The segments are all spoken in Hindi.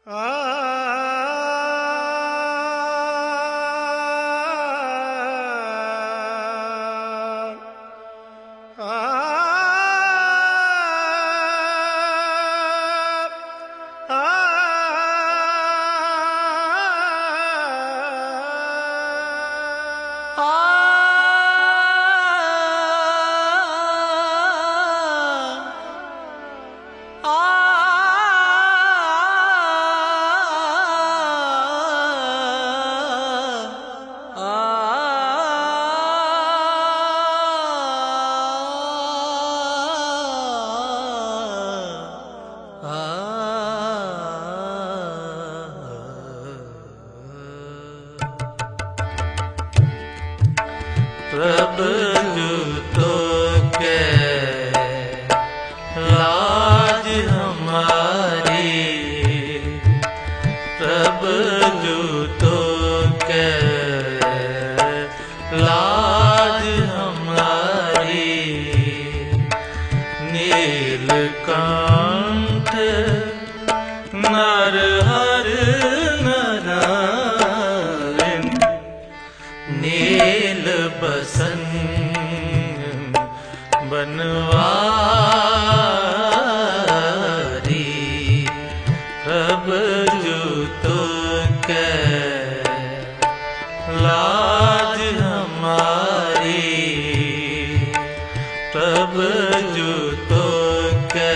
प्रभु तो के लाज हमारी, प्रभु तो के लाज हमारी, नीलकंठ नरहर नारायण, नील बसन बनवारी, प्रभु तो के लाज हमारी, प्रभु तो के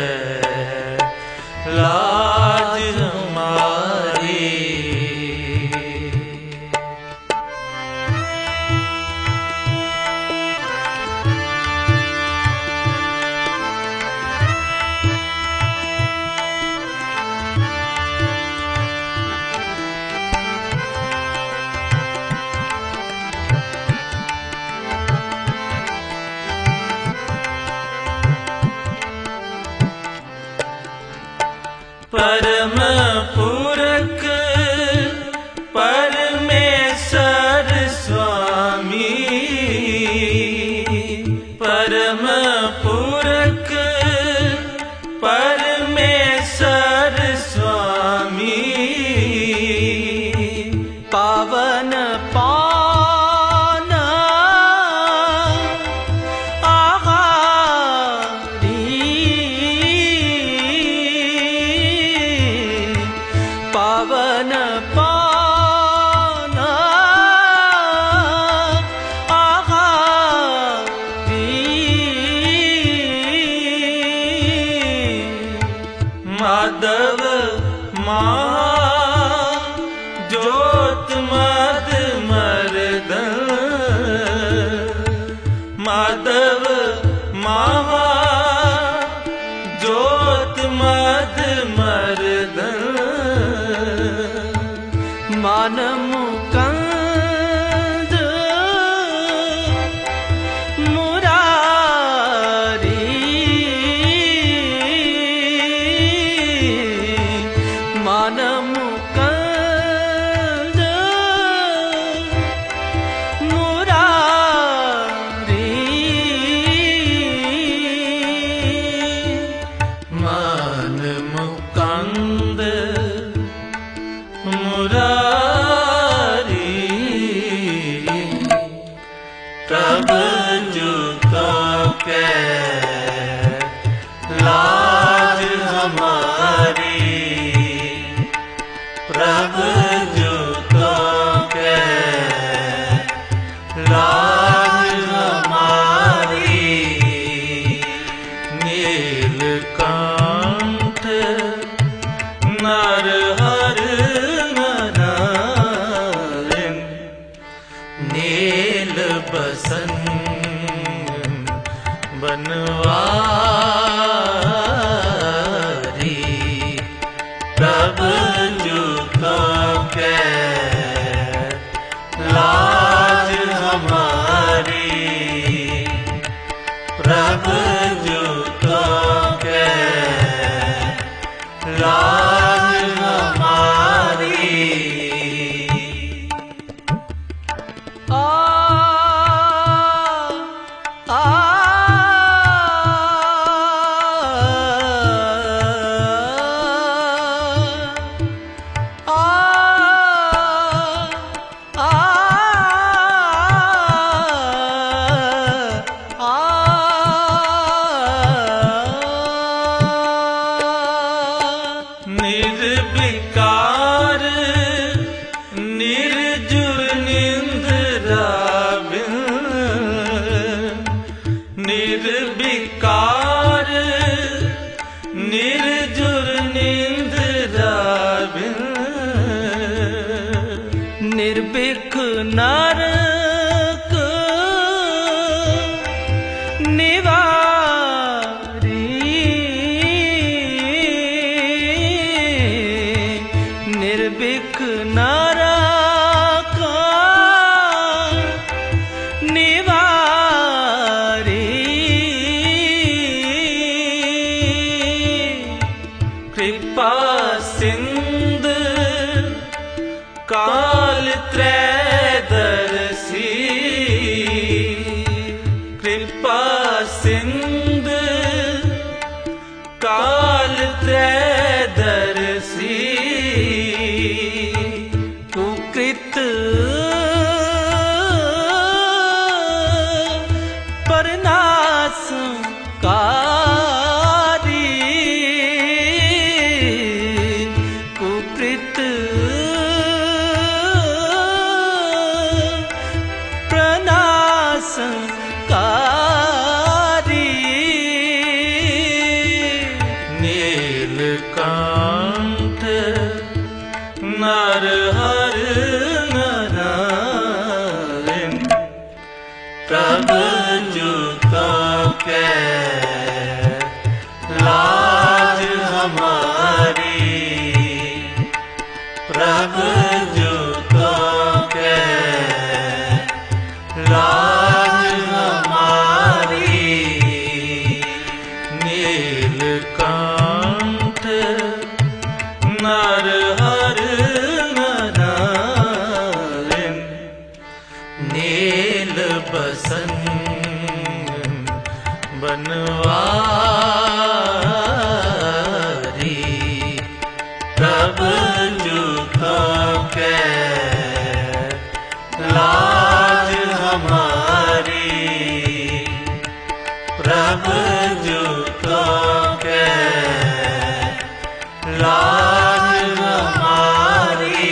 लाज हमारी। परम पूरक परमेश्वर स्वामी, परम पूरक परमेश्वर स्वामी, पावन पावन पावन पावन माधव ज्योत मद मर्दन, माधव ज्योत मद मर्दन, मान मुकंद मुरारी, मान मुकंद मुरारी, मान मुकंद मुरारी, प्रभु तो के लाज हमारी, प्रभु तो के लाज हमारी, नीलकंठ नरहर नारायण, नील बसन बनवारी, प्रभु तो के लाज हमारी, प्रभु तो के लाज हमारी। निर्भीक नरक निवारी, निर्भीक नरक निवारी, कृपा सिंधु काल त्रैदर्शी, कृपा सिंधु काल त्रैदर्शी, कुकृत परनाशकारी, कुकृत प्रनाशकारी, नीलकंठ नरहर नारायण, प्रभु जुतों के लाज हमारी, प्रभु जुतों के लाज हमारी, नीलकंठ नरहर नारायण, नील बसन बनवारी, प्रभु जुतों के लाज हमारी, प्रभु जुतों के लाज हमारी।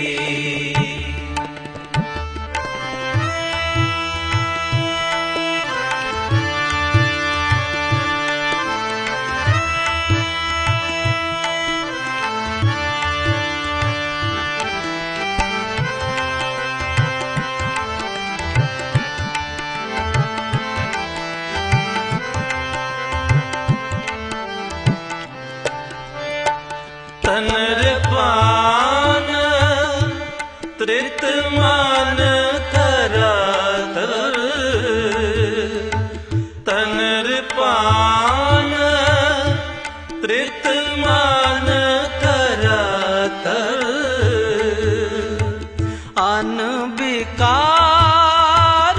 तनरपान तृतमान धरातर, तनरपान तृतमान धरातर, अनविकार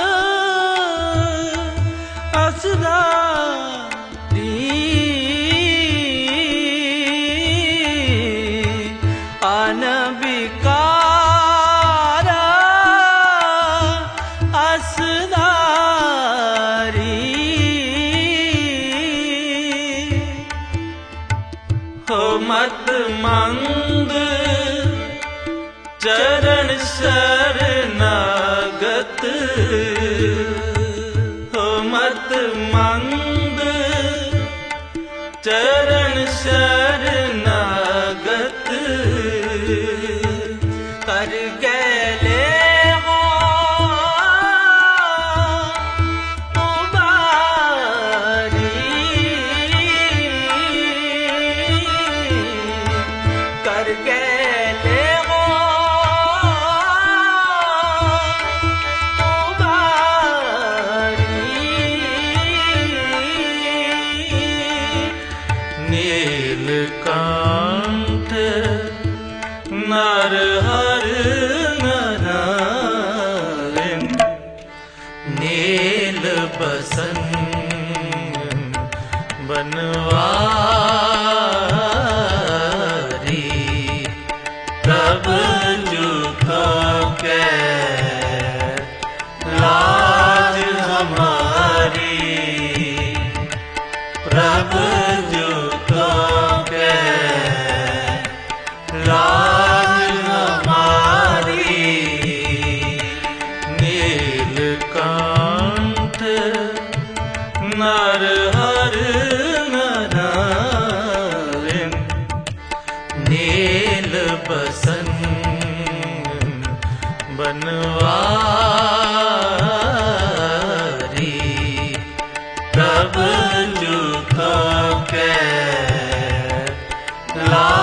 असदारी, अनविकार असदारी, हो मत मंद चरण शरणागत, हो मत मंद चरण शरणागत, कर गले हो उबारी, कर गले हो उबारी, नीलकंठ नरहर नारायण, नील बसन बनवारी, प्रभु जुतों के लाज हमारी, प्रभु जुतों के लाज हमारी, नीलकंठ नरहर नारायण, नील बसन बनवारी तब झूठों के लाल